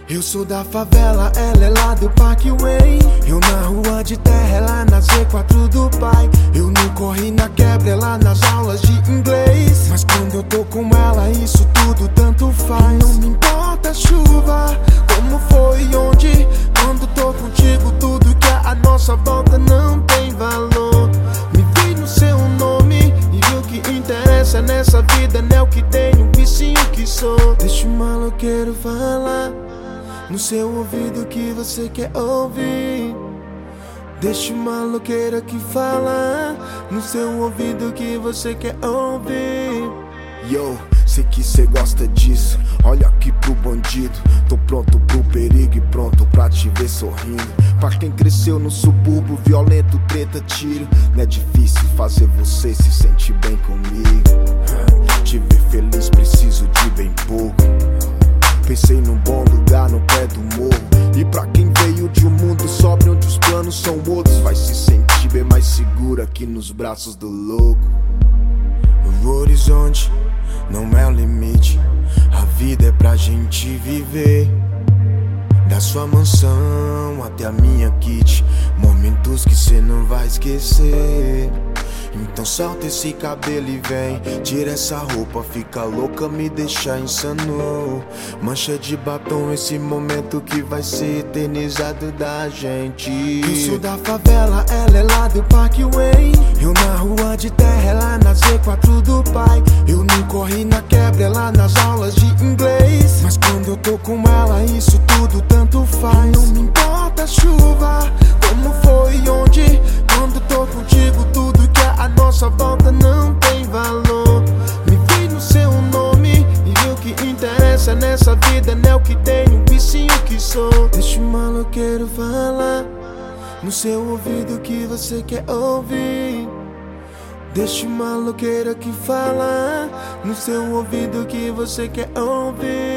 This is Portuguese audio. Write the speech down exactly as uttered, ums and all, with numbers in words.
Eu sou da favela, ela é lá do Parkway. Eu na rua de terra, ela na Z quatro do pai. Eu não corri na quebra, ela nas aulas de inglês. Mas quando eu tô com ela, isso tudo tanto faz. Não me importa a chuva, como foi e onde. Quando tô contigo, tudo que é a nossa volta não tem valor. Me vi no seu nome e o que interessa nessa vida não é o que tenho, e sim o que sou. Deixa o maloqueiro falar no seu ouvido que você quer ouvir. Deixa o maloqueiro aqui falar no seu ouvido que você quer ouvir. Yo, sei que cê gosta disso. Olha aqui pro bandido. Tô pronto pro perigo e pronto pra te ver sorrindo. Pra quem cresceu no subúrbio, violento, treta, tiro. Não é difícil fazer você se sentir bem comigo. Te ver feliz preciso de bem pouco. Pensei num bom lugar no pé do morro. E pra quem veio de um mundo sóbrio onde os planos são outros, vai se sentir bem mais seguro aqui nos braços do louco. O horizonte não é o limite, a vida é pra gente viver. Da sua mansão até a minha kit, momentos que cê não vai esquecer. Então solta esse cabelo e vem, tira essa roupa, fica louca, me deixa insano. Mancha de batom esse momento que vai ser eternizado da gente. Eu sou da favela, ela é lá do Parkway. Eu na rua de terra, ela na Z quatro do pai. Eu não corri na quebra, ela nas aulas de inglês. Mas quando eu tô com ela, isso tudo tanto faz. Não me importa a chuva, como foi e onde. Quando tô contigo, tudo que é a nossa volta não tem valor. Me vi no seu nome e o que interessa nessa vida não é o que tenho, e sim o que sou. Deixa o maloqueiro falar no seu ouvido que você quer ouvir. Deixa o maloqueiro aqui falar no seu ouvido que você quer ouvir.